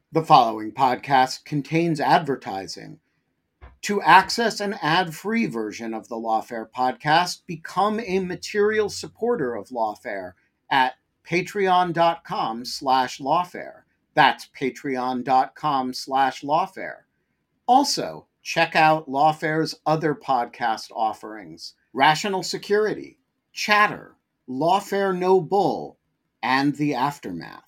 The following podcast contains advertising. To access an ad-free version of the Lawfare podcast, become a material supporter of Lawfare at patreon.com/lawfare. That's patreon.com/lawfare. Also, check out Lawfare's other podcast offerings: Rational Security, Chatter, Lawfare No Bull, and The Aftermath.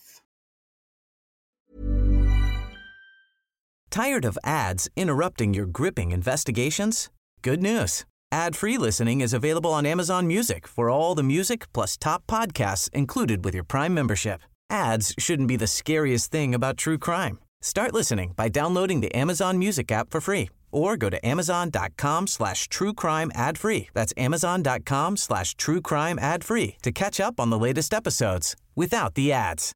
Tired of ads interrupting your gripping investigations? Good news. Ad-free listening is available on Amazon Music for all the music plus top podcasts included with your Prime membership. Ads shouldn't be the scariest thing about true crime. Start listening by downloading the Amazon Music app for free or go to amazon.com/truecrime ad-free. That's amazon.com/truecrime ad-free to catch up on the latest episodes without the ads.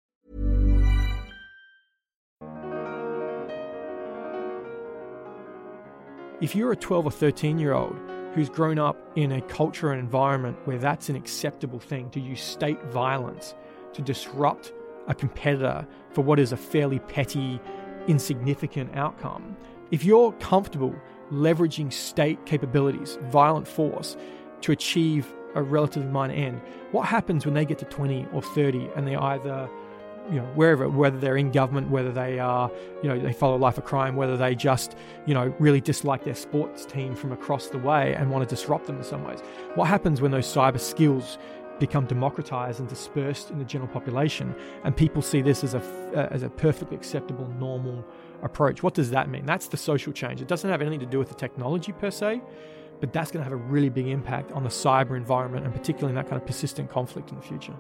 If you're a 12 or 13-year-old who's grown up in a culture and environment where that's an acceptable thing, to use state violence to disrupt a competitor for what is a fairly petty, insignificant outcome, if you're comfortable leveraging state capabilities, violent force, to achieve a relatively minor end, what happens when they get to 20 or 30 and they either, whether they're in government, whether they are, they follow a life of crime, whether they just, really dislike their sports team from across the way and want to disrupt them in some ways? What happens when those cyber skills become democratized and dispersed in the general population and people see this as a perfectly acceptable, normal approach? What does that mean? That's the social change. It doesn't have anything to do with the technology per se, but that's going to have a really big impact on the cyber environment and particularly in that kind of persistent conflict in the future.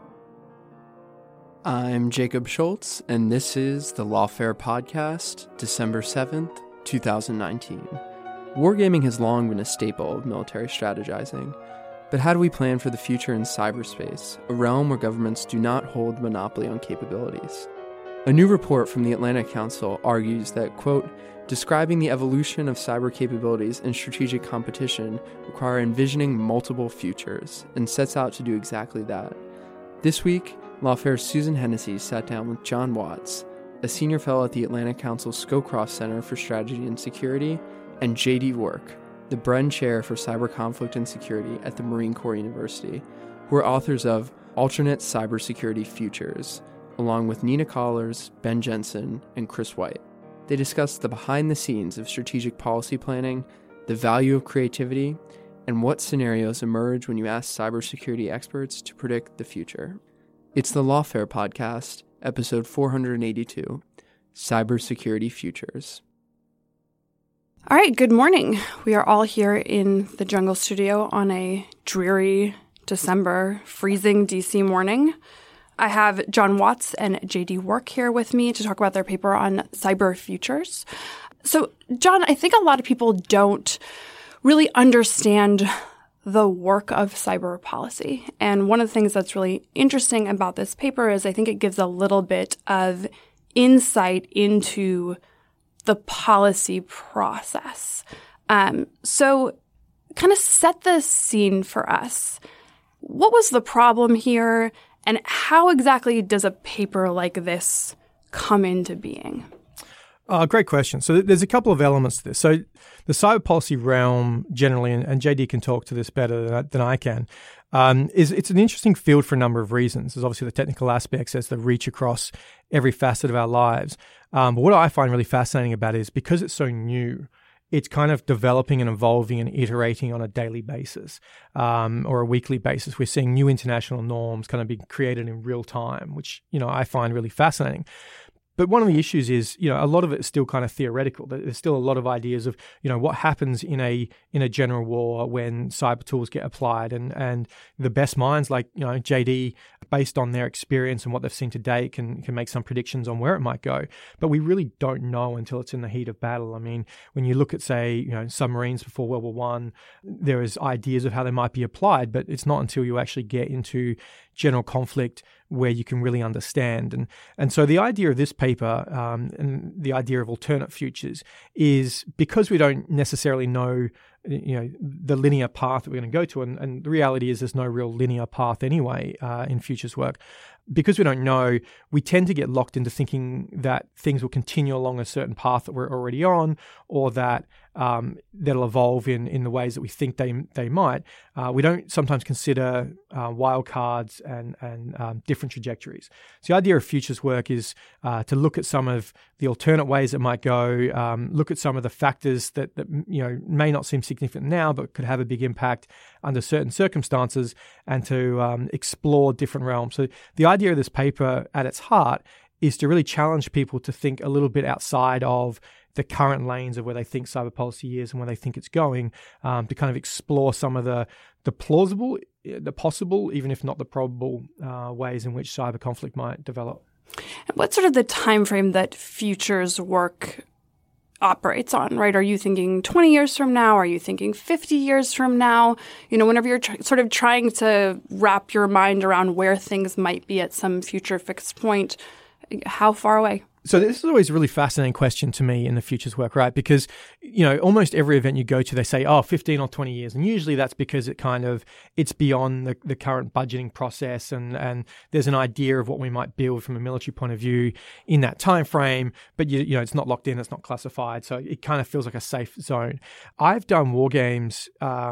I'm Jacob Schultz, and this is the Lawfare Podcast, December 7th, 2019. Wargaming has long been a staple of military strategizing, but how do we plan for the future in cyberspace, a realm where governments do not hold monopoly on capabilities? A new report from the Atlantic Council argues that, quote, describing the evolution of cyber capabilities in strategic competition require envisioning multiple futures, and sets out to do exactly that. This week, Lawfare's Susan Hennessy sat down with John Watts, a senior fellow at the Atlantic Council's Scowcroft Center for Strategy and Security, and J.D. Work, the Bren Chair for Cyber Conflict and Security at the Marine Corps University, who are authors of Alternate Cybersecurity Futures, along with Nina Collars, Ben Jensen, and Chris White. They discussed the behind-the-scenes of strategic policy planning, the value of creativity, and what scenarios emerge when you ask cybersecurity experts to predict the future. It's the Lawfare Podcast, episode 482, Cybersecurity Futures. All right, good morning. We are all here in the Jungle Studio on a dreary December, freezing DC morning. I have John Watts and J.D. Work here with me to talk about their paper on cyber futures. So, John, I think a lot of people don't really understand the work of cyber policy. And one of the things that's really interesting about this paper is I think it gives a little bit of insight into the policy process. So kind of set the scene for us. What was the problem here, and how exactly does a paper like this come into being? Great question. So there's a couple of elements to this. So the cyber policy realm generally, and JD can talk to this better than I can, it's an interesting field for a number of reasons. There's obviously the technical aspects, there's the reach across every facet of our lives. But what I find really fascinating about it is because it's so new, it's kind of developing and evolving and iterating on a daily basis or a weekly basis. We're seeing new international norms kind of being created in real time, which, I find really fascinating. But one of the issues is, a lot of it is still kind of theoretical. There's still a lot of ideas of, what happens in a general war when cyber tools get applied, and the best minds like, JD, based on their experience and what they've seen to date, can make some predictions on where it might go. But we really don't know until it's in the heat of battle. I mean, when you look at, say, submarines before World War I, there is ideas of how they might be applied, but it's not until you actually get into general conflict where you can really understand. And so the idea of this paper and the idea of alternate futures is because we don't necessarily know the linear path that we're going to go to, and the reality is there's no real linear path anyway in futures work. because we don't know, we tend to get locked into thinking that things will continue along a certain path that we're already on, or that that'll evolve in the ways that we think they might. We don't sometimes consider wildcards and different trajectories. So the idea of futures work is to look at some of the alternate ways it might go, look at some of the factors that may not seem significant now, but could have a big impact under certain circumstances, and to explore different realms. So the idea of this paper at its heart is to really challenge people to think a little bit outside of the current lanes of where they think cyber policy is and where they think it's going, to kind of explore some of the plausible, the possible, even if not the probable ways in which cyber conflict might develop. And what's sort of the time frame that futures work operates on, right? Are you thinking 20 years from now? Are you thinking 50 years from now? Whenever you're sort of trying to wrap your mind around where things might be at some future fixed point, how far away? So this is always a really fascinating question to me in the futures work, right? Because, almost every event you go to, they say, 15 or 20 years. And usually that's because it's beyond the current budgeting process, and there's an idea of what we might build from a military point of view in that time frame, but it's not locked in, it's not classified. So it kind of feels like a safe zone. I've done war games,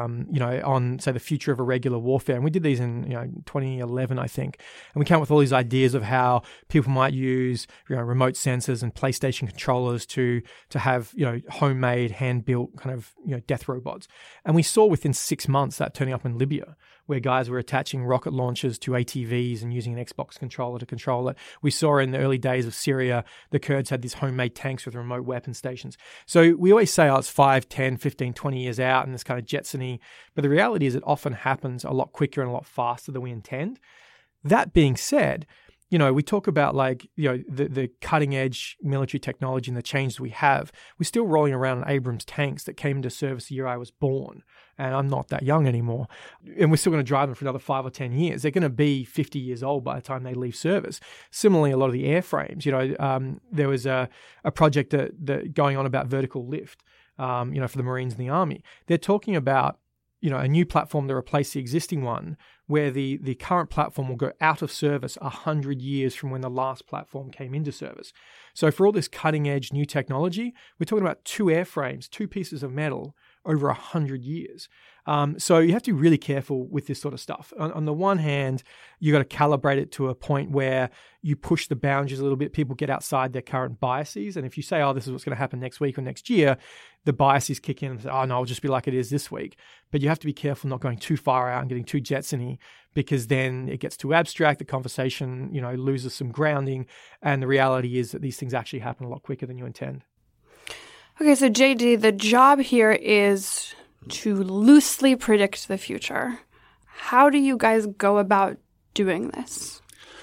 on, say, the future of irregular warfare. And we did these in, 2011, I think. And we came up with all these ideas of how people might use, remote sensors and PlayStation controllers to have homemade, hand-built kind of death robots. And we saw within 6 months that turning up in Libya, where guys were attaching rocket launchers to ATVs and using an Xbox controller to control it. We saw in the early days of Syria, the Kurds had these homemade tanks with remote weapon stations. So we always say, it's 5, 10, 15, 20 years out and this kind of Jetsony. But the reality is it often happens a lot quicker and a lot faster than we intend. That being said, we talk about the cutting edge military technology and the changes we have. We're still rolling around in Abrams tanks that came into service the year I was born, and I'm not that young anymore. And we're still going to drive them for another 5 or 10 years. They're going to be 50 years old by the time they leave service. Similarly, a lot of the airframes, there was a project that going on about vertical lift, for the Marines and the Army. They're talking about a new platform to replace the existing one, where the current platform will go out of service 100 years from when the last platform came into service. So for all this cutting edge new technology, we're talking about 2 airframes, 2 pieces of metal over 100 years. So you have to be really careful with this sort of stuff. On the one hand, you got to calibrate it to a point where you push the boundaries a little bit. People get outside their current biases. And if you say, this is what's going to happen next week or next year, the biases kick in and say, no, I'll just be like it is this week. But you have to be careful not going too far out and getting too Jetsony, because then it gets too abstract. The conversation, loses some grounding. And the reality is that these things actually happen a lot quicker than you intend. Okay, so JD, the job here is to loosely predict the future. How do you guys go about doing this?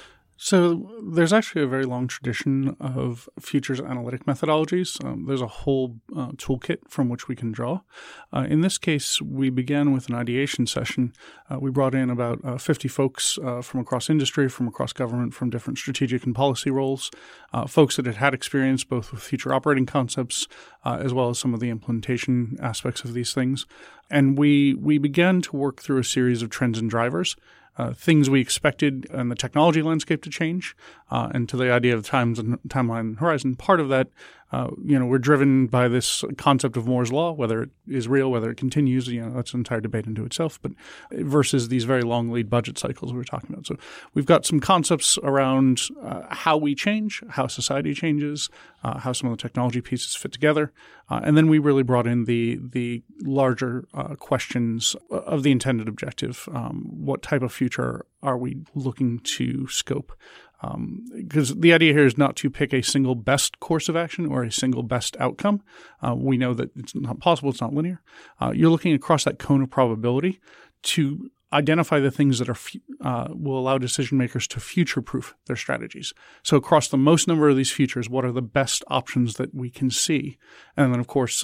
So there's actually a very long tradition of futures analytic methodologies. There's a whole toolkit from which we can draw. In this case, we began with an ideation session. We brought in about 50 folks from across industry, from across government, from different strategic and policy roles, folks that had had experience both with future operating concepts as well as some of the implementation aspects of these things. And we began to work through a series of trends and drivers. Things we expected in the technology landscape to change, and to the idea of timeline and horizon. Part of that, we're driven by this concept of Moore's Law, whether it is real, whether it continues, that's an entire debate into itself, but versus these very long lead budget cycles we were talking about. So we've got some concepts around how we change, how society changes, how some of the technology pieces fit together. And then we really brought in the larger questions of the intended objective. What type of future are we looking to scope? Because the idea here is not to pick a single best course of action or a single best outcome. We know that it's not possible. It's not linear. You're looking across that cone of probability to identify the things that will allow decision makers to future-proof their strategies. So across the most number of these futures, what are the best options that we can see? And then, of course,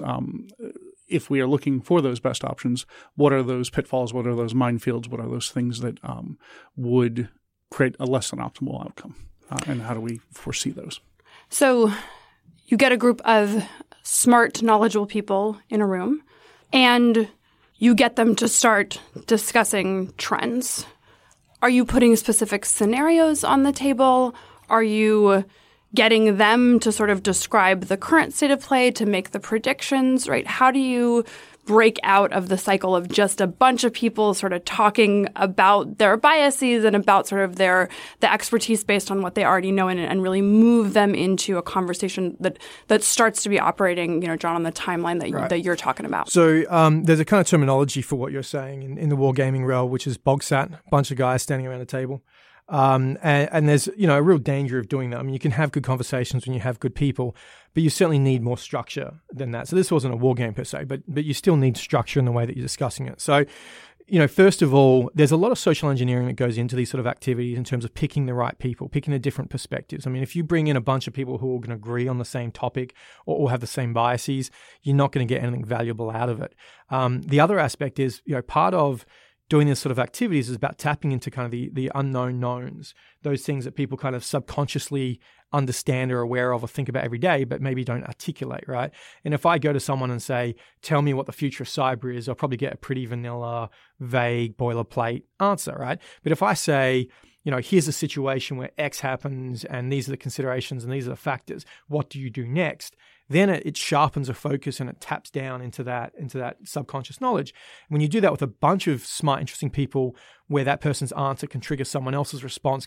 if we are looking for those best options, what are those pitfalls? What are those minefields? What are those things that would create a less than optimal outcome? And how do we foresee those? So you get a group of smart, knowledgeable people in a room, and you get them to start discussing trends. Are you putting specific scenarios on the table? Are you getting them to sort of describe the current state of play, to make the predictions, right? How do you break out of the cycle of just a bunch of people sort of talking about their biases and about sort of the expertise based on what they already know, and really move them into a conversation that starts to be operating, John, on the timeline that you're talking about? So there's a kind of terminology for what you're saying in the wargaming realm, which is BogSat, a bunch of guys standing around a table. And there's, a real danger of doing that. I mean, you can have good conversations when you have good people, but you certainly need more structure than that. So this wasn't a war game per se, but you still need structure in the way that you're discussing it. So, first of all, there's a lot of social engineering that goes into these sort of activities in terms of picking the right people, picking the different perspectives. I mean, if you bring in a bunch of people who are going to agree on the same topic or have the same biases, you're not going to get anything valuable out of it. The other aspect is, part of doing this sort of activities is about tapping into kind of the unknown knowns, those things that people kind of subconsciously understand or aware of or think about every day, but maybe don't articulate, right? And if I go to someone and say, tell me what the future of cyber is, I'll probably get a pretty vanilla, vague, boilerplate answer, right? But if I say, here's a situation where X happens and these are the considerations and these are the factors, what do you do next? Then it sharpens a focus and it taps down into that subconscious knowledge. When you do that with a bunch of smart, interesting people where that person's answer can trigger someone else's response,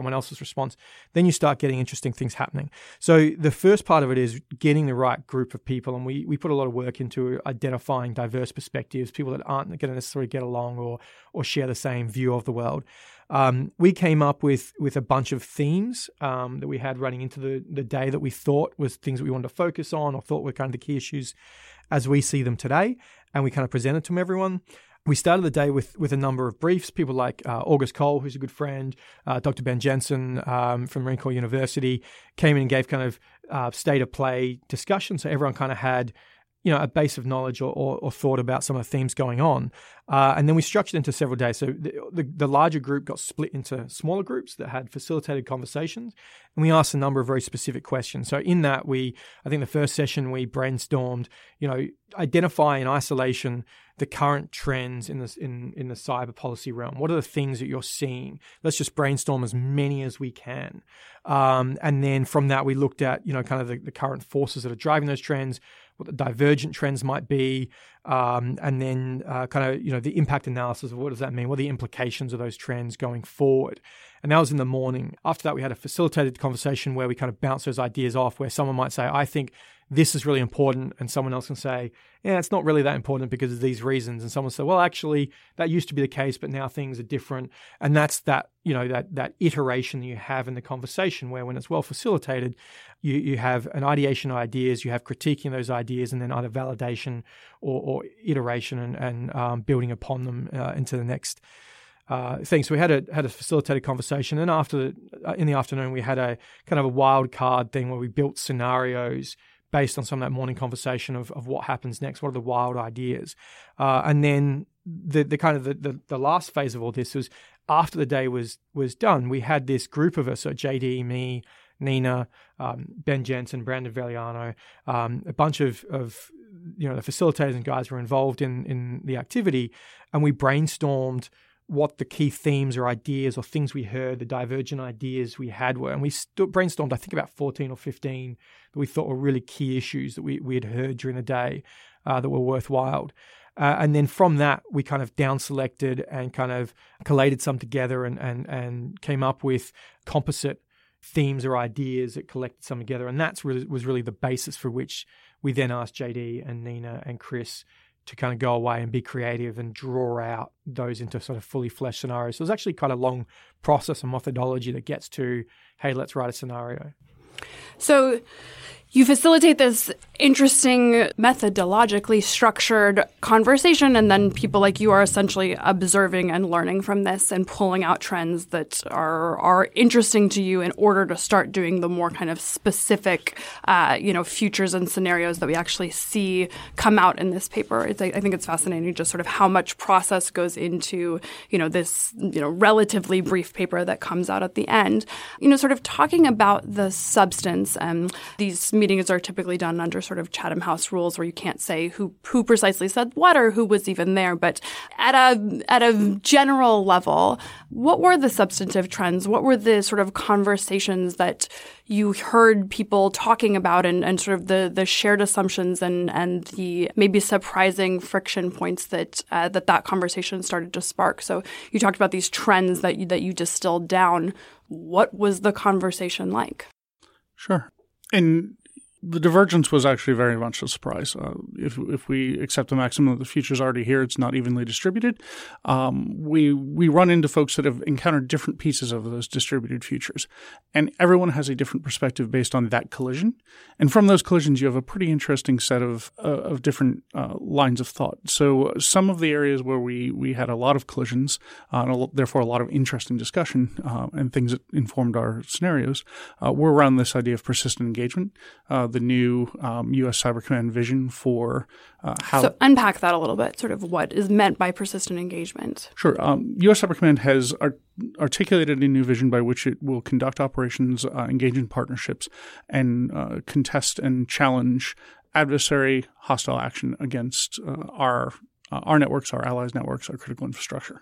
then you start getting interesting things happening. So the first part of it is getting the right group of people. And we put a lot of work into identifying diverse perspectives, people that aren't going to necessarily get along or share the same view of the world. We came up with a bunch of themes that we had running into the day that we thought was things that we wanted to focus on or thought were kind of the key issues as we see them today. And we kind of presented to everyone. We started the day with a number of briefs. People like August Cole, who's a good friend, Dr. Ben Jensen from Marine Corps University, came in and gave kind of state of play discussion. So everyone kind of had a base of knowledge or thought about some of the themes going on. And then we structured into several days. So the larger group got split into smaller groups that had facilitated conversations. And we asked a number of very specific questions. So in that, I think the first session we brainstormed, identify in isolation the current trends in the cyber policy realm. What are the things that you're seeing? Let's just brainstorm as many as we can. And then from that, we looked at, kind of the current forces that are driving those trends, what the divergent trends might be, and then kind of, the impact analysis of what does that mean? What are the implications of those trends going forward? And that was in the morning. After that, we had a facilitated conversation where we kind of bounced those ideas off, where someone might say, I think this is really important, and someone else can say, yeah, it's not really that important because of these reasons. And someone said, well, actually, that used to be the case, but now things are different. And that's that iteration that you have in the conversation, where when it's well facilitated, you have an ideation of ideas, you have critiquing those ideas, and then either validation or iteration and building upon them into the next thing. So we had a facilitated conversation, and in the afternoon we had a kind of a wild card thing where we built scenarios based on some of that morning conversation of what happens next, what are the wild ideas, and then the last phase of all this was after the day was done. We had this group of us, so JD, me, Nina, Ben Jensen, Brandon Veliano, a bunch of the facilitators and guys were involved in the activity, and we brainstormed what the key themes or ideas or things we heard, the divergent ideas we had were. And we brainstormed, I think, about 14 or 15 that we thought were really key issues that we had heard during the day that were worthwhile. And then from that, we kind of down-selected and kind of collated some together and came up with composite themes or ideas that collected some together. And was really the basis for which we then asked JD and Nina and Chris to kind of go away and be creative and draw out those into sort of fully fleshed scenarios. So it's actually quite a long process and methodology that gets to, hey, let's write a scenario. So you facilitate this interesting, methodologically structured conversation, and then people like you are essentially observing and learning from this and pulling out trends that are interesting to you in order to start doing the more kind of specific, futures and scenarios that we actually see come out in this paper. I think it's fascinating just sort of how much process goes into, this, relatively brief paper that comes out at the end. Sort of talking about the substance, these meetings are typically done under sort of Chatham House rules where you can't say who precisely said what or who was even there. But at a general level, what were the substantive trends? What were the sort of conversations that you heard people talking about and sort of the shared assumptions and the maybe surprising friction points that that conversation started to spark? So you talked about these trends that you distilled down. What was the conversation like? Sure. And the divergence was actually very much a surprise. If we accept the maxim that the future is already here, it's not evenly distributed. We run into folks that have encountered different pieces of those distributed futures, and everyone has a different perspective based on that collision. And from those collisions, you have a pretty interesting set of different lines of thought. So some of the areas where we had a lot of collisions, and therefore a lot of interesting discussion and things that informed our scenarios, were around this idea of persistent engagement. The new U.S. Cyber Command vision for how... So unpack that a little bit, sort of what is meant by persistent engagement. Sure. U.S. Cyber Command has articulated a new vision by which it will conduct operations, engage in partnerships, and contest and challenge adversary hostile action against our networks, our allies' networks, our critical infrastructure.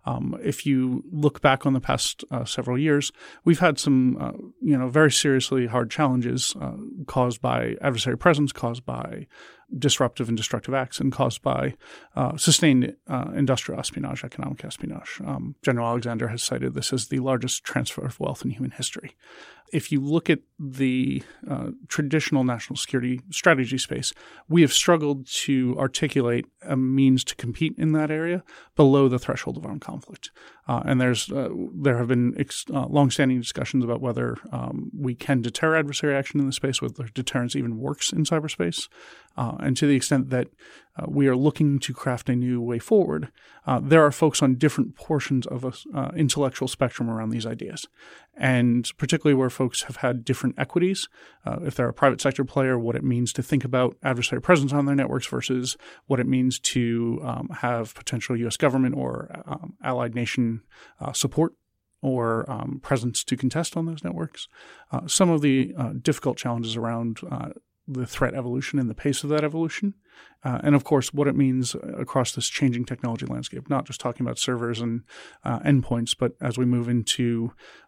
If you look back on the past several years, we've had some, very seriously hard challenges caused by adversary presence, caused by disruptive and destructive acts, and caused by sustained industrial espionage, economic espionage. General Alexander has cited this as the largest transfer of wealth in human history. If you look at the traditional national security strategy space, we have struggled to articulate a means to compete in that area below the threshold of armed conflict. And there have been longstanding discussions about whether we can deter adversary action in the space, whether deterrence even works in cyberspace. And to the extent that we are looking to craft a new way forward, there are folks on different portions of an intellectual spectrum around these ideas. And particularly where folks have had different equities, if they're a private sector player, what it means to think about adversary presence on their networks versus what it means to have potential U.S. government or allied nation support or presence to contest on those networks. Some of the difficult challenges around the threat evolution and the pace of that evolution. And of course, what it means across this changing technology landscape, not just talking about servers and endpoints, but as we move into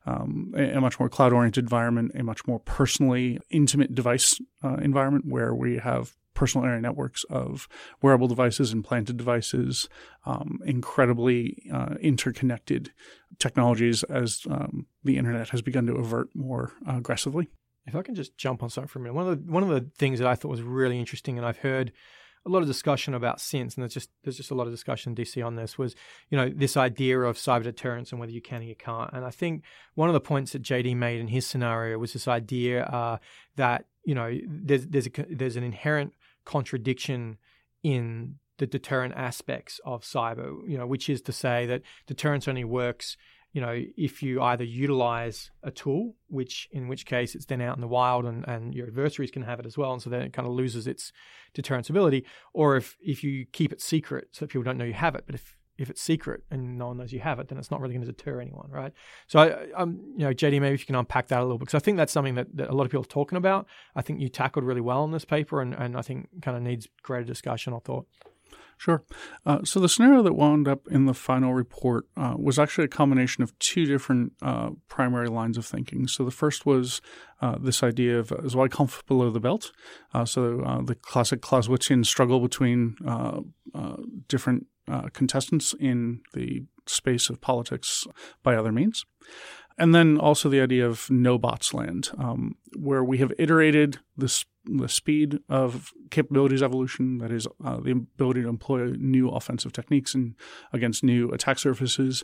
a much more cloud-oriented environment, a much more personally intimate device environment where we have personal area networks of wearable devices, implanted devices, incredibly interconnected technologies as the internet has begun to avert more aggressively. If I can just jump on something for a minute, one of the things that I thought was really interesting, and I've heard a lot of discussion about since, and there's just a lot of discussion in DC on this, was this idea of cyber deterrence and whether you can or you can't. And I think one of the points that JD made in his scenario was this idea that there's an inherent contradiction in the deterrent aspects of cyber, which is to say that deterrence only works if you either utilize a tool, in which case it's then out in the wild and your adversaries can have it as well, and so then it kind of loses its deterrence ability, or if you keep it secret so that people don't know you have it. But if it's secret and no one knows you have it, then it's not really going to deter anyone, right? So, JD, maybe if you can unpack that a little bit, because I think that's something that a lot of people are talking about. I think you tackled really well in this paper, and I think kind of needs greater discussion or thought. Sure. So the scenario that wound up in the final report was actually a combination of two different primary lines of thinking. So the first was this idea of Zweikampf below the belt. So the classic Clausewitzian struggle between different contestants in the space of politics by other means. And then also the idea of no bots land, where we have iterated the speed of capabilities evolution, that is the ability to employ new offensive techniques and against new attack surfaces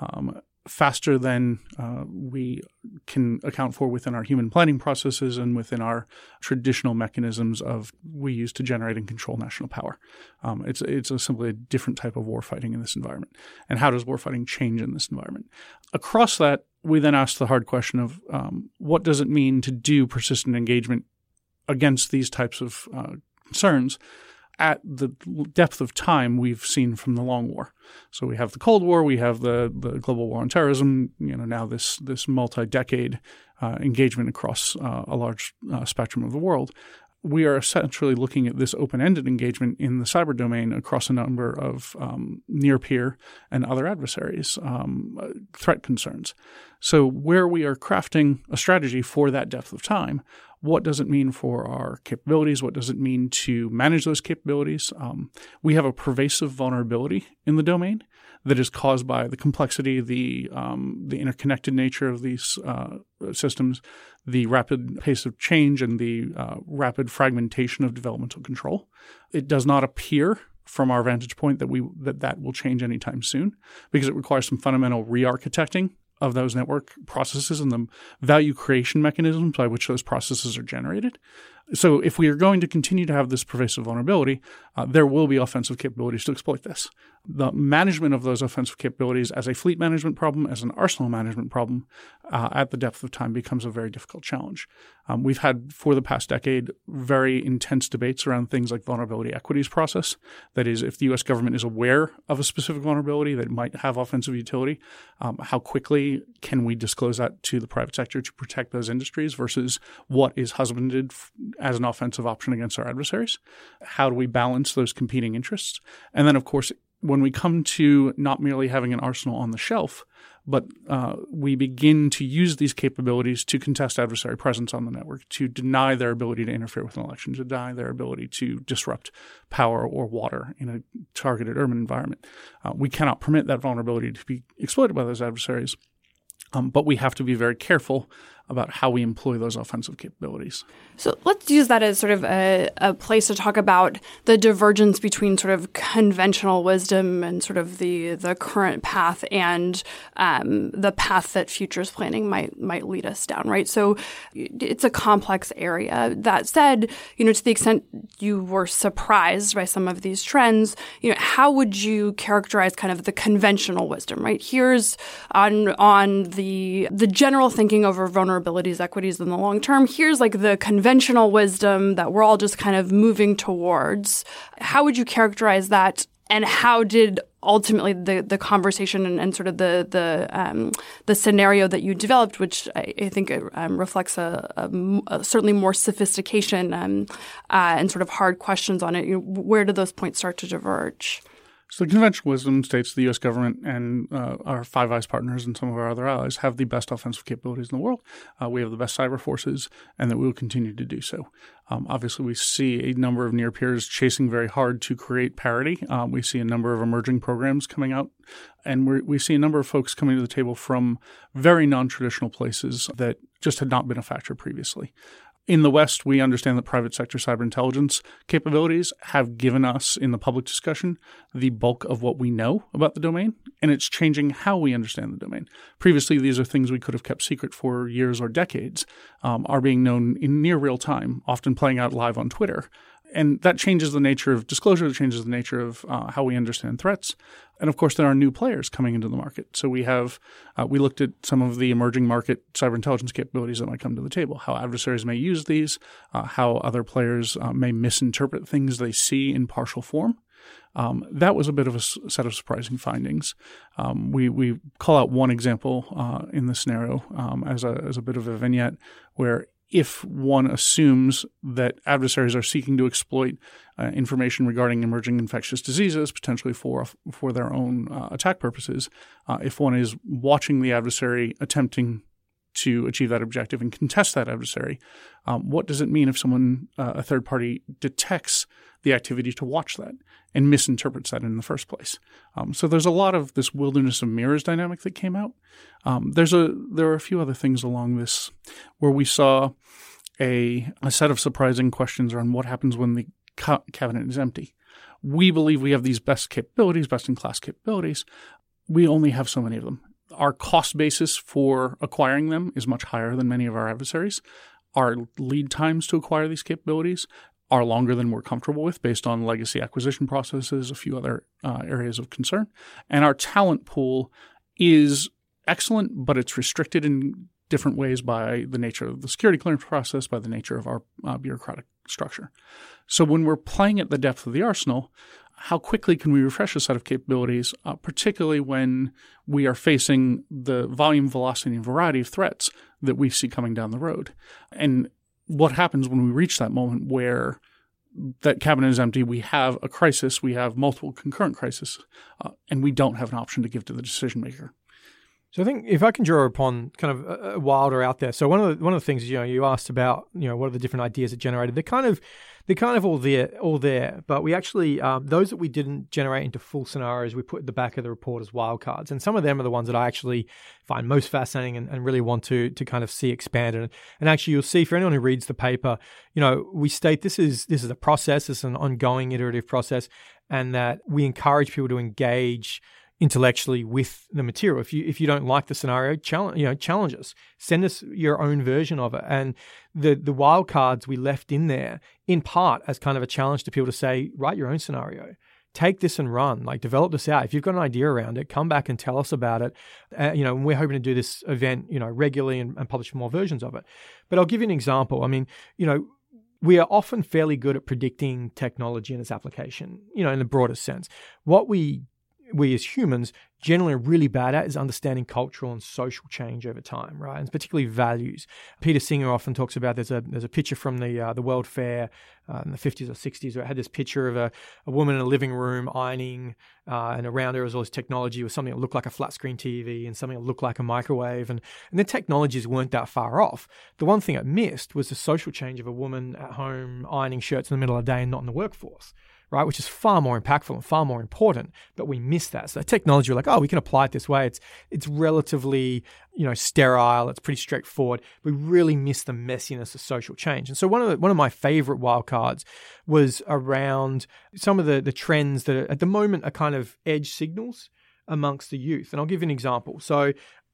faster than we can account for within our human planning processes and within our traditional mechanisms we use to generate and control national power. It's simply a different type of warfighting in this environment. And how does warfighting change in this environment? Across that, we then ask the hard question of what does it mean to do persistent engagement against these types of concerns at the depth of time we've seen from the long war. So we have the Cold War, we have the global war on terrorism, now this multi-decade engagement across a large spectrum of the world. we are essentially looking at this open-ended engagement in the cyber domain across a number of near-peer and other adversaries, threat concerns. So where we are crafting a strategy for that depth of time, what does it mean for our capabilities? What does it mean to manage those capabilities? We have a pervasive vulnerability in the domain that is caused by the complexity, the interconnected nature of these systems, the rapid pace of change, and the rapid fragmentation of developmental control. It does not appear from our vantage point that will change anytime soon, because it requires some fundamental re-architecting of those network processes and the value creation mechanisms by which those processes are generated. So if we are going to continue to have this pervasive vulnerability, there will be offensive capabilities to exploit this. The management of those offensive capabilities as a fleet management problem, as an arsenal management problem, at the depth of time becomes a very difficult challenge. We've had, for the past decade, very intense debates around things like vulnerability equities process. That is, if the U.S. government is aware of a specific vulnerability that might have offensive utility, how quickly can we disclose that to the private sector to protect those industries versus what is husbanded as an offensive option against our adversaries? How do we balance those competing interests? And then, of course, when we come to not merely having an arsenal on the shelf, but we begin to use these capabilities to contest adversary presence on the network, to deny their ability to interfere with an election, to deny their ability to disrupt power or water in a targeted urban environment. We cannot permit that vulnerability to be exploited by those adversaries, but we have to be very careful about how we employ those offensive capabilities. So let's use that as sort of a place to talk about the divergence between sort of conventional wisdom and sort of the current path and the path that futures planning might lead us down, right? So it's a complex area. That said, to the extent you were surprised by some of these trends, how would you characterize kind of the conventional wisdom, right? Here's on the general thinking over vulnerabilities, equities in the long term. Here's like the conventional wisdom that we're all just kind of moving towards. How would you characterize that? And how did ultimately the conversation and sort of the scenario that you developed, which I think reflects a certainly more sophistication and sort of hard questions on it, where do those points start to diverge? So the conventional wisdom states the U.S. government and our Five Eyes partners and some of our other allies have the best offensive capabilities in the world. We have the best cyber forces, and that we will continue to do so. Obviously, we see a number of near peers chasing very hard to create parity. We see a number of emerging programs coming out, and we see a number of folks coming to the table from very non-traditional places that just had not been a factor previously. In the West, we understand that private sector cyber intelligence capabilities have given us, in the public discussion, the bulk of what we know about the domain, and it's changing how we understand the domain. Previously, these are things we could have kept secret for years or decades, are being known in near real time, often playing out live on Twitter. And that changes the nature of disclosure, that changes the nature of how we understand threats. And of course, there are new players coming into the market. So we looked at some of the emerging market cyber intelligence capabilities that might come to the table, how adversaries may use these, how other players may misinterpret things they see in partial form. That was a bit of a set of surprising findings. We call out one example in this scenario as a bit of a vignette where if one assumes that adversaries are seeking to exploit information regarding emerging infectious diseases, potentially for their own attack purposes, if one is watching the adversary attempting to achieve that objective and contest that adversary, what does it mean if someone, a third party, detects the activity to watch that and misinterprets that in the first place? So there's a lot of this wilderness of mirrors dynamic that came out. There are a few other things along this where we saw a set of surprising questions around what happens when the cabinet is empty. We believe we have these best-in-class capabilities. We only have so many of them. Our cost basis for acquiring them is much higher than many of our adversaries. Our lead times to acquire these capabilities are longer than we're comfortable with based on legacy acquisition processes, a few other areas of concern. And our talent pool is excellent, but it's restricted in different ways by the nature of the security clearance process, by the nature of our bureaucratic structure. So when we're playing at the depth of the arsenal, how quickly can we refresh a set of capabilities, particularly when we are facing the volume, velocity, and variety of threats that we see coming down the road? And what happens when we reach that moment where that cabinet is empty, we have a crisis, we have multiple concurrent crises, and we don't have an option to give to the decision maker. So I think if I can draw upon kind of a wilder out there. So one of the things you asked about, what are the different ideas it generated? They're kind of all there. But we actually those that we didn't generate into full scenarios, we put at the back of the report as wildcards, and some of them are the ones that I actually find most fascinating and really want to kind of see expanded. And actually, you'll see for anyone who reads the paper, we state this is a process, this is an ongoing iterative process, and that we encourage people to engage intellectually with the material. If you don't like the scenario, challenge us. Send us your own version of it. And the wild cards we left in there, in part as kind of a challenge to people to say, write your own scenario. Take this and run. Develop this out. If you've got an idea around it, come back and tell us about it. We're hoping to do this event, regularly and publish more versions of it. But I'll give you an example. I mean, we are often fairly good at predicting technology and its application, in the broadest sense. What we as humans generally are really bad at is understanding cultural and social change over time, right? And particularly values. Peter Singer often talks about there's a picture from the World Fair in the 50s or 60s where it had this picture of a woman in a living room ironing, and around her was all this technology with something that looked like a flat screen TV and something that looked like a microwave, and the technologies weren't that far off. The one thing it missed was the social change of a woman at home ironing shirts in the middle of the day and not in the workforce, right? Which is far more impactful and far more important, but we miss that. So technology, we're like, we can apply it this way. It's relatively, sterile. It's pretty straightforward. We really miss the messiness of social change. And so one of my favorite wildcards was around some of the trends that are, at the moment are kind of edge signals amongst the youth. And I'll give you an example. So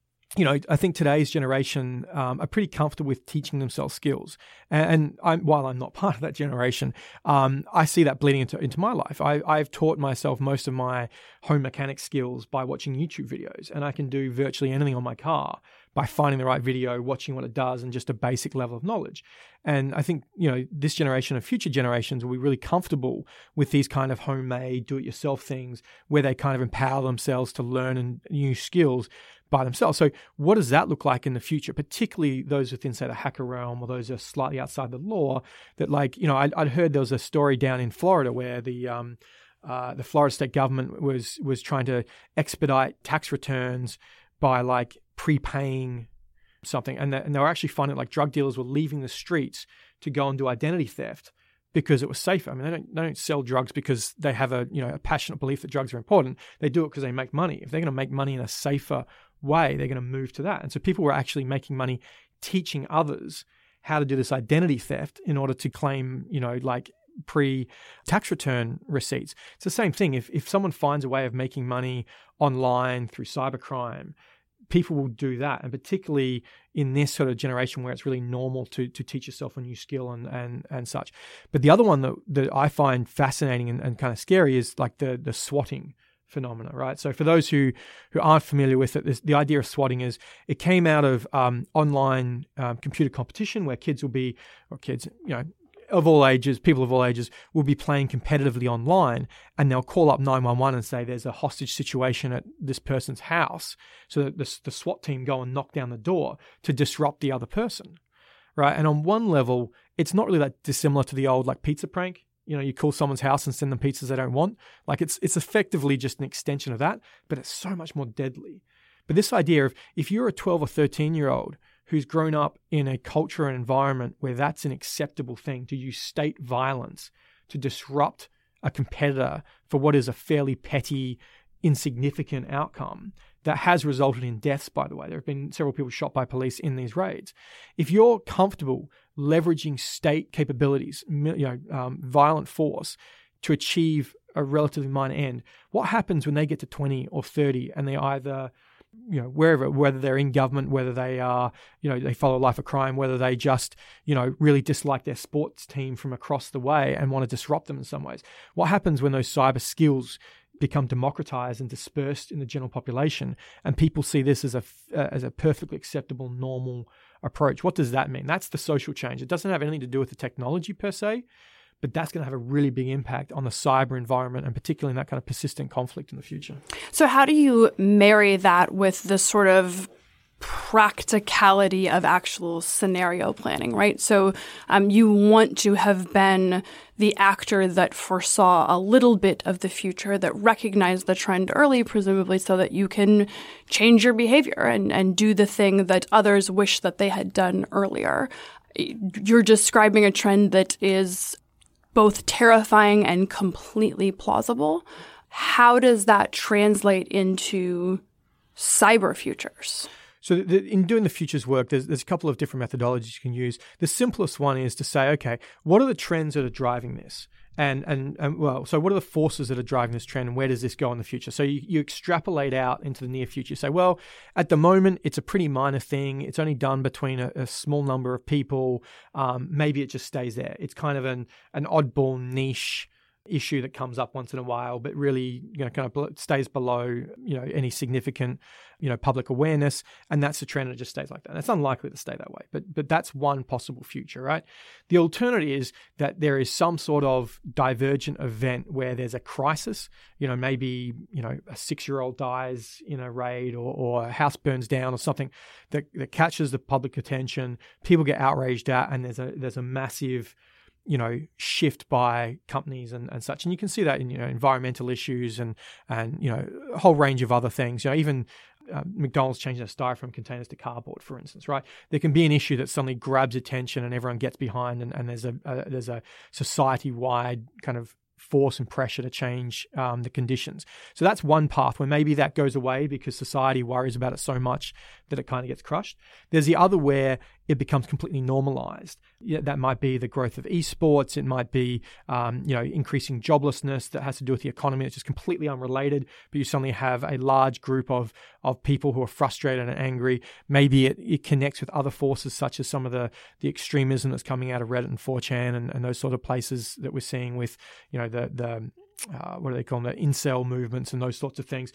I think today's generation are pretty comfortable with teaching themselves skills. And while I'm not part of that generation, I see that bleeding into my life. I've taught myself most of my home mechanic skills by watching YouTube videos, and I can do virtually anything on my car by finding the right video, watching what it does, and just a basic level of knowledge. And I think, this generation and future generations will be really comfortable with these kind of homemade, do-it-yourself things where they kind of empower themselves to learn new skills by themselves. So what does that look like in the future, particularly those within, say, the hacker realm or those that are slightly outside the law that I'd heard there was a story down in Florida where the Florida state government was trying to expedite tax returns by prepaying something. And they were actually finding drug dealers were leaving the streets to go and do identity theft because it was safer. I mean, they don't sell drugs because they have a passionate belief that drugs are important. They do it because they make money. If they're going to make money in a safer way, they're going to move to that. And so people were actually making money teaching others how to do this identity theft in order to claim, pre-tax return receipts. It's the same thing. If someone finds a way of making money online through cybercrime, people will do that. And particularly in this sort of generation where it's really normal to teach yourself a new skill and such. But the other one that I find fascinating and kind of scary is the swatting phenomena, right? So for those who aren't familiar with it, the idea of swatting is it came out of online computer competition where of all ages, people of all ages will be playing competitively online, and they'll call up 911 and say there's a hostage situation at this person's house, so that the SWAT team go and knock down the door to disrupt the other person, right? And on one level, it's not really that dissimilar to the old pizza prank. You call someone's house and send them pizzas they don't want. It's effectively just an extension of that, but it's so much more deadly. But this idea of if you're a 12 or 13-year-old who's grown up in a culture and environment where that's an acceptable thing to use state violence to disrupt a competitor for what is a fairly petty, insignificant outcome that has resulted in deaths, by the way. There have been several people shot by police in these raids. If you're comfortable leveraging state capabilities, violent force to achieve a relatively minor end, what happens when they get to 20 or 30 and they either whether they're in government, whether they are, they follow a life of crime, whether they just, really dislike their sports team from across the way and want to disrupt them in some ways? What happens when those cyber skills become democratized and dispersed in the general population and people see this as a perfectly acceptable, normal approach? What does that mean? That's the social change. It doesn't have anything to do with the technology per se, but that's going to have a really big impact on the cyber environment and particularly in that kind of persistent conflict in the future. So how do you marry that with the sort of practicality of actual scenario planning, right? So you want to have been the actor that foresaw a little bit of the future, that recognized the trend early, presumably so that you can change your behavior and do the thing that others wish that they had done earlier. You're describing a trend that is both terrifying and completely plausible. How does that translate into cyber futures? So in doing the futures work, there's a couple of different methodologies you can use. The simplest one is to say, okay, what are the trends that are driving this? So what are the forces that are driving this trend, and where does this go in the future? So you extrapolate out into the near future. You say, well, at the moment, it's a pretty minor thing. It's only done between a small number of people. Maybe it just stays there. It's kind of an oddball niche issue that comes up once in a while, but really, kind of stays below, any significant, public awareness. And that's the trend. It just stays like that. And it's unlikely to stay that way, but that's one possible future, right? The alternative is that there is some sort of divergent event where there's a crisis, maybe, a 6-year-old dies in a raid or a house burns down or something that catches the public attention. People get outraged at, and there's a massive shift by companies and such. And you can see that in, environmental issues and a whole range of other things. Even McDonald's changing their styrofoam containers to cardboard, for instance, right? There can be an issue that suddenly grabs attention and everyone gets behind, and there's a society-wide kind of force and pressure to change the conditions. So that's one path where maybe that goes away because society worries about it so much that it kind of gets crushed. There's the other where it becomes completely normalized. That might be the growth of esports. It might be, increasing joblessness that has to do with the economy. It's just completely unrelated, but you suddenly have a large group of people who are frustrated and angry. Maybe it connects with other forces such as some of the extremism that's coming out of Reddit and 4chan and those sort of places that we're seeing with, the what do they call them, the incel movements and those sorts of things.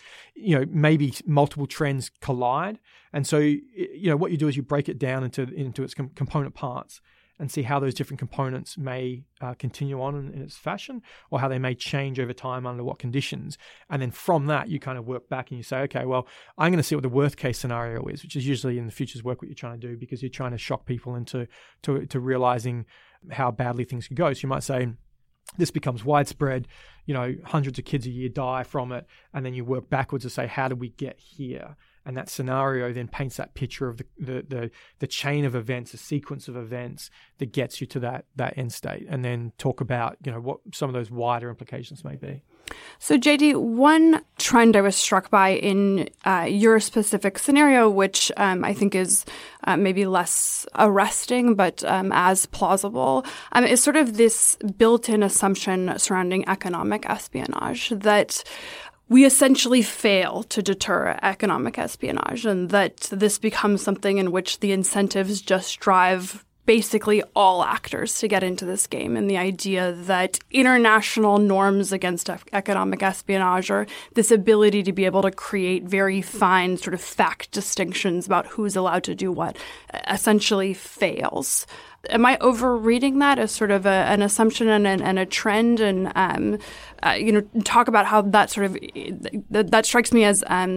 Maybe multiple trends collide. And so, what you do is you break it down into its component parts and see how those different components may continue on in its fashion, or how they may change over time under what conditions. And then from that, you kind of work back and you say, okay, well, I'm going to see what the worst case scenario is, which is usually in the futures work what you're trying to do, because you're trying to shock people into realizing how badly things could go. So you might say, this becomes widespread, hundreds of kids a year die from it. And then you work backwards to say, how did we get here? And that scenario then paints that picture of the chain of events, the sequence of events that gets you to that end state, and then talk about, what some of those wider implications may be. So JD, one trend I was struck by in your specific scenario, which I think is maybe less arresting, but as plausible, is sort of this built-in assumption surrounding economic espionage, that we essentially fail to deter economic espionage, and that this becomes something in which the incentives just drive basically all actors to get into this game. And the idea that international norms against economic espionage, or this ability to be able to create very fine sort of fact distinctions about who's allowed to do what, essentially fails. Am I overreading that as sort of an assumption and a trend? And talk about how that sort of that strikes me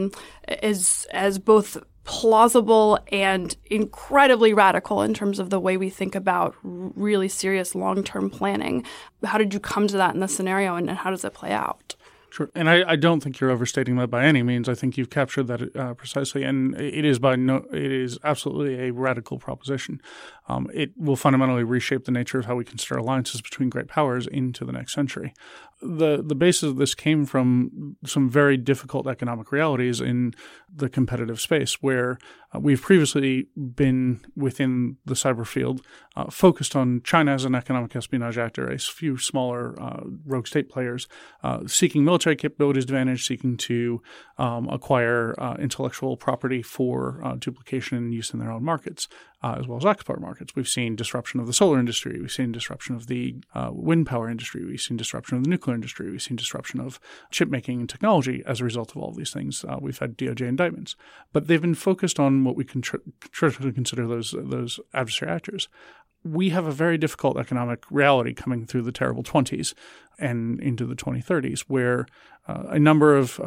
as both plausible and incredibly radical in terms of the way we think about really serious long-term planning. How did you come to that in the scenario, and how does it play out? Sure. And I don't think you're overstating that by any means. I think you've captured that precisely. And it is absolutely a radical proposition. It will fundamentally reshape the nature of how we consider alliances between great powers into the next century. The basis of this came from some very difficult economic realities in the competitive space, where we've previously been within the cyber field focused on China as an economic espionage actor, a few smaller rogue state players seeking military capabilities advantage, seeking to acquire intellectual property for duplication and use in their own markets, as well as export markets. We've seen disruption of the solar industry. We've seen disruption of the wind power industry. We've seen disruption of the nuclear industry. We've seen disruption of chip making and technology as a result of all of these things. We've had DOJ indictments. But they've been focused on what we can traditionally consider those adversary actors. We have a very difficult economic reality coming through the terrible 20s and into the 2030s, where a number of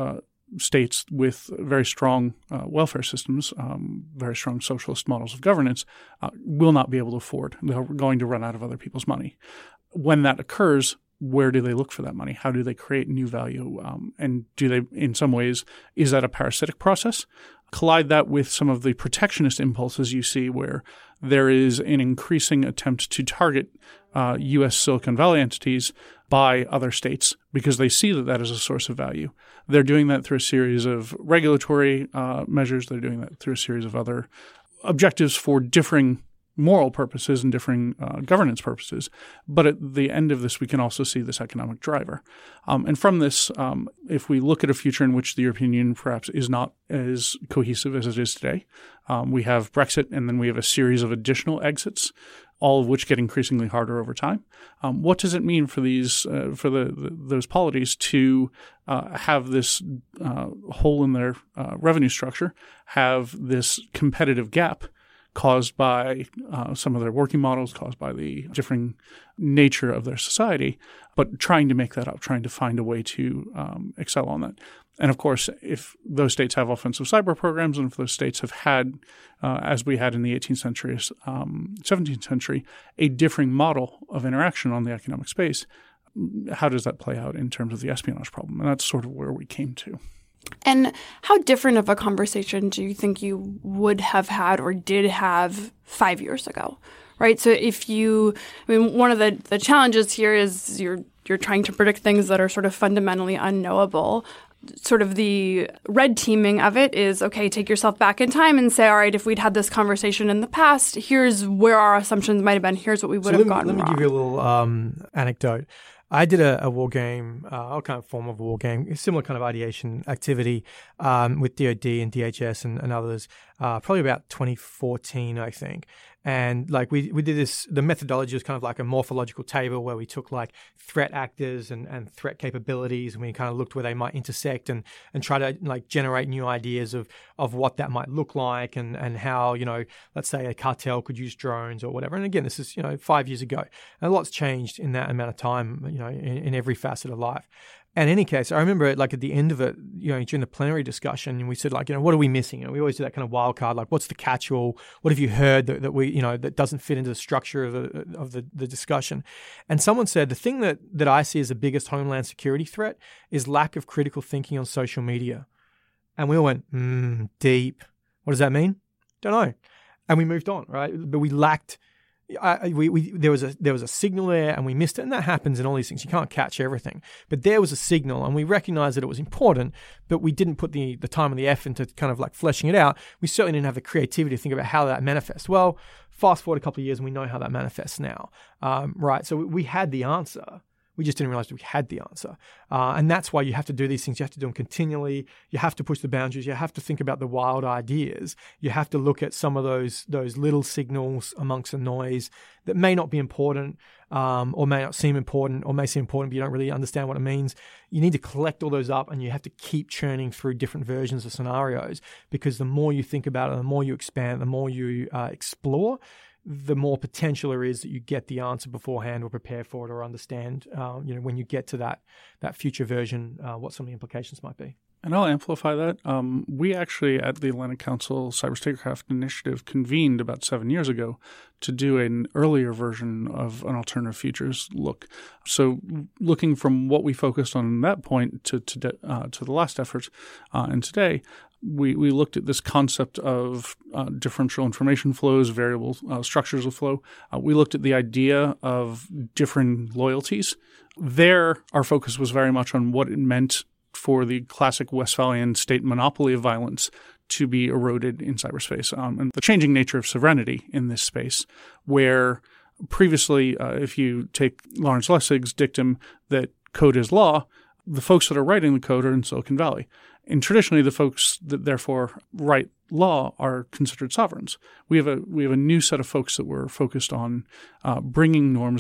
states with very strong welfare systems, very strong socialist models of governance, will not be able to afford. They're going to run out of other people's money. When that occurs, where do they look for that money? How do they create new value? And do they, in some ways, is that a parasitic process? Collide that with some of the protectionist impulses you see where there is an increasing attempt to target U.S. Silicon Valley entities by other states because they see that that is a source of value. They're doing that through a series of regulatory measures. They're doing that through a series of other objectives for differing moral purposes and differing governance purposes. But at the end of this, we can also see this economic driver. And from this, if we look at a future in which the European Union perhaps is not as cohesive as it is today, we have Brexit and then we have a series of additional exits, all of which get increasingly harder over time. What does it mean for these for those polities to have this hole in their revenue structure, have this competitive gap caused by some of their working models, caused by the differing nature of their society, but trying to make that up, trying to find a way to excel on that. And of course, if those states have offensive cyber programs, and if those states have had, as we had in the 18th century, 17th century, a differing model of interaction on the economic space, how does that play out in terms of the espionage problem? And that's sort of where we came to. And how different of a conversation do you think you would have had or did have 5 years ago, right? So one of the challenges here is you're trying to predict things that are sort of fundamentally unknowable. Sort of the red teaming of it is, okay, take yourself back in time and say, all right, if we'd had this conversation in the past, here's where our assumptions might have been, here's what we would have gotten wrong. Let me give you a little anecdote. I did a war game, a kind of form of war game, a similar kind of ideation activity with DoD and DHS and others, probably about 2014, I think. And like we did this, the methodology was kind of like a morphological table where we took like threat actors and threat capabilities, and we kind of looked where they might intersect and try to like generate new ideas of what that might look like and how, let's say a cartel could use drones or whatever. And again, this is, 5 years ago. And a lot's changed in that amount of time, in every facet of life. And in any case, I remember like at the end of it, during the plenary discussion, we said like, what are we missing? We always do that kind of wild card, like what's the catch-all? What have you heard that we, that doesn't fit into the structure of the discussion? And someone said the thing that I see as the biggest homeland security threat is lack of critical thinking on social media. And we all went, deep. What does that mean? Don't know. And we moved on, right? But we lacked. There was a signal there and we missed it, and that happens in all these things. You can't catch everything, but there was a signal and we recognized that it was important, but we didn't put the time and the effort into kind of like fleshing it out. We certainly didn't have the creativity to think about how that manifests. Well, fast forward a couple of years and we know how that manifests now, right? So we had the answer. We just didn't realize we had the answer. And that's why you have to do these things. You have to do them continually. You have to push the boundaries. You have to think about the wild ideas. You have to look at some of those little signals amongst the noise that may not be important or may not seem important or may seem important, but you don't really understand what it means. You need to collect all those up and you have to keep churning through different versions of scenarios, because the more you think about it, the more you expand, the more you explore, the more potential there is that you get the answer beforehand or prepare for it or understand, when you get to that future version, what some of the implications might be. And I'll amplify that. We actually, at the Atlantic Council Cyber Statecraft Initiative, convened about 7 years ago to do an earlier version of an alternative futures look. So looking from what we focused on at that point to the last effort and today, we looked at this concept of differential information flows, variable structures of flow. We looked at the idea of different loyalties. There, our focus was very much on what it meant for the classic Westphalian state monopoly of violence to be eroded in cyberspace, and the changing nature of sovereignty in this space, where previously, if you take Lawrence Lessig's dictum that code is law, the folks that are writing the code are in Silicon Valley. And traditionally, the folks that therefore write law are considered sovereigns. We have a new set of folks that were focused on bringing norms,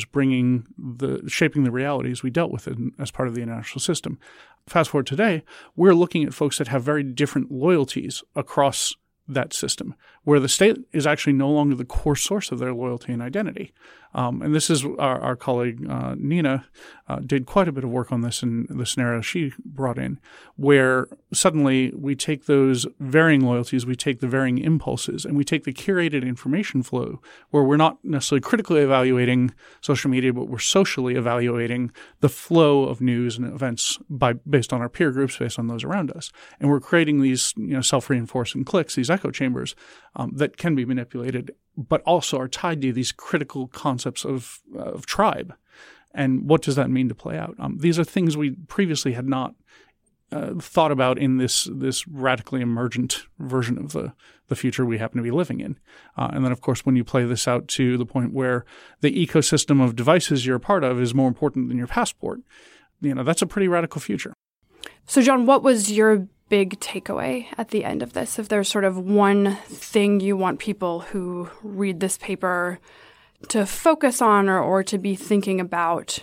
shaping the realities we dealt with as part of the international system. Fast forward today, we're looking at folks that have very different loyalties across that system. where the state is actually no longer the core source of their loyalty and identity. And this is our colleague Nina did quite a bit of work on this in the scenario she brought in, where suddenly we take those varying loyalties, we take the varying impulses, and we take the curated information flow, where we're not necessarily critically evaluating social media, but we're socially evaluating the flow of news and events based on our peer groups, based on those around us. And we're creating these self-reinforcing cliques, these echo chambers that can be manipulated, but also are tied to these critical concepts of tribe. And what does that mean to play out? These are things we previously had not thought about in this radically emergent version of the future we happen to be living in. And then, of course, when you play this out to the point where the ecosystem of devices you're a part of is more important than your passport, that's a pretty radical future. So, John, what was your big takeaway at the end of this? If there's sort of one thing you want people who read this paper to focus on or to be thinking about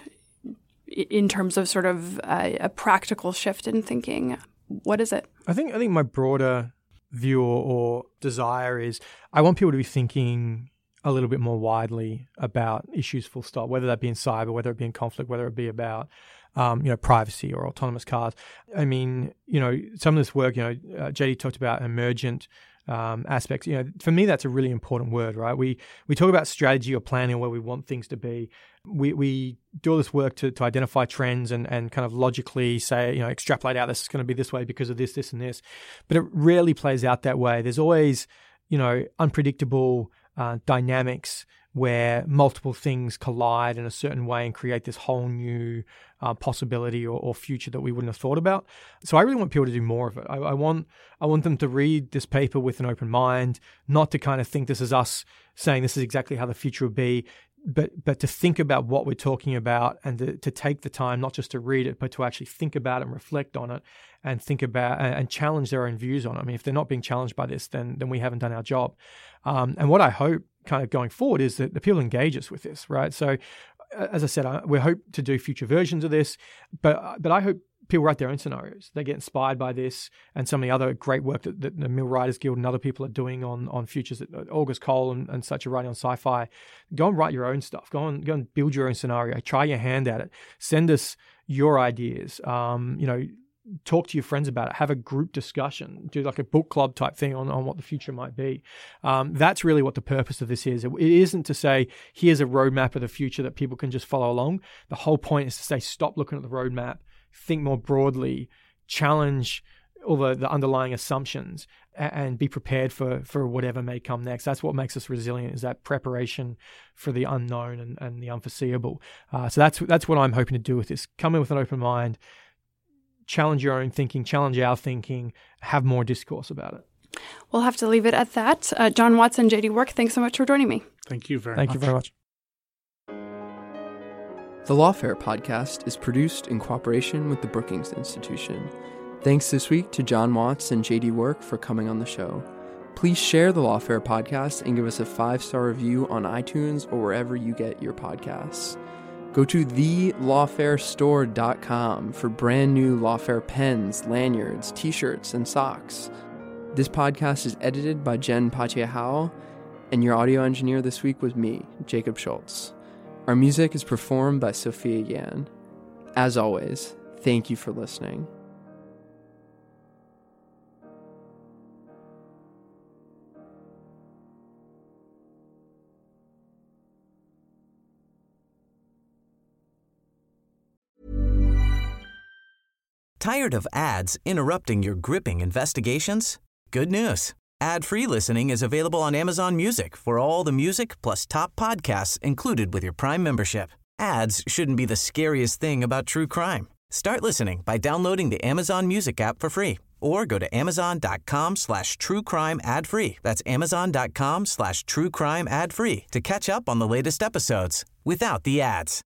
in terms of sort of a practical shift in thinking, what is it? I think my broader view or desire is I want people to be thinking a little bit more widely about issues full stop, whether that be in cyber, whether it be in conflict, whether it be about privacy or autonomous cars. I mean, some of this work, JD talked about emergent aspects. For me, that's a really important word, right? We talk about strategy or planning where we want things to be. We do all this work to identify trends and kind of logically say, extrapolate out this is going to be this way because of this, this, and this. But it rarely plays out that way. There's always, unpredictable dynamics where multiple things collide in a certain way and create this whole new possibility or future that we wouldn't have thought about. So I really want people to do more of it. I want them to read this paper with an open mind, not to kind of think this is us saying this is exactly how the future will be, but to think about what we're talking about and to take the time not just to read it, but to actually think about it and reflect on it and think about and challenge their own views on it. I mean, if they're not being challenged by this, then we haven't done our job. And what I hope kind of going forward is that the people engage us with this, right? So as I said, we hope to do future versions of this, but I hope people write their own scenarios. They get inspired by this and some of the other great work that the Mill Writers Guild and other people are doing on futures. That August Cole and such are writing on sci-fi. Go and write your own stuff. Go and build your own scenario. Try your hand at it. Send us your ideas. Talk to your friends about it. Have a group discussion. Do like a book club type thing on what the future might be. That's really what the purpose of this is. It isn't to say, here's a roadmap of the future that people can just follow along. The whole point is to say, stop looking at the roadmap, think more broadly, challenge all the underlying assumptions, and be prepared for whatever may come next. That's what makes us resilient, is that preparation for the unknown and the unforeseeable. So that's what I'm hoping to do with this. Come in with an open mind, challenge your own thinking, challenge our thinking, have more discourse about it. We'll have to leave it at that. John Watson, JD Work, thanks so much for joining me. Thank you very much. Thank you very much. The Lawfare podcast is produced in cooperation with the Brookings Institution. Thanks this week to John Watts and JD Work for coming on the show. Please share the Lawfare podcast and give us a 5-star review on iTunes or wherever you get your podcasts. Go to thelawfarestore.com for brand new Lawfare pens, lanyards, t-shirts, and socks. This podcast is edited by Jen Patya-Howell, and your audio engineer this week was me, Jacob Schultz. Our music is performed by Sophia Yan. As always, thank you for listening. Tired of ads interrupting your gripping investigations? Good news. Ad-free listening is available on Amazon Music for all the music plus top podcasts included with your Prime membership. Ads shouldn't be the scariest thing about true crime. Start listening by downloading the Amazon Music app for free or go to amazon.com/truecrime ad-free. That's amazon.com/truecrime ad-free to catch up on the latest episodes without the ads.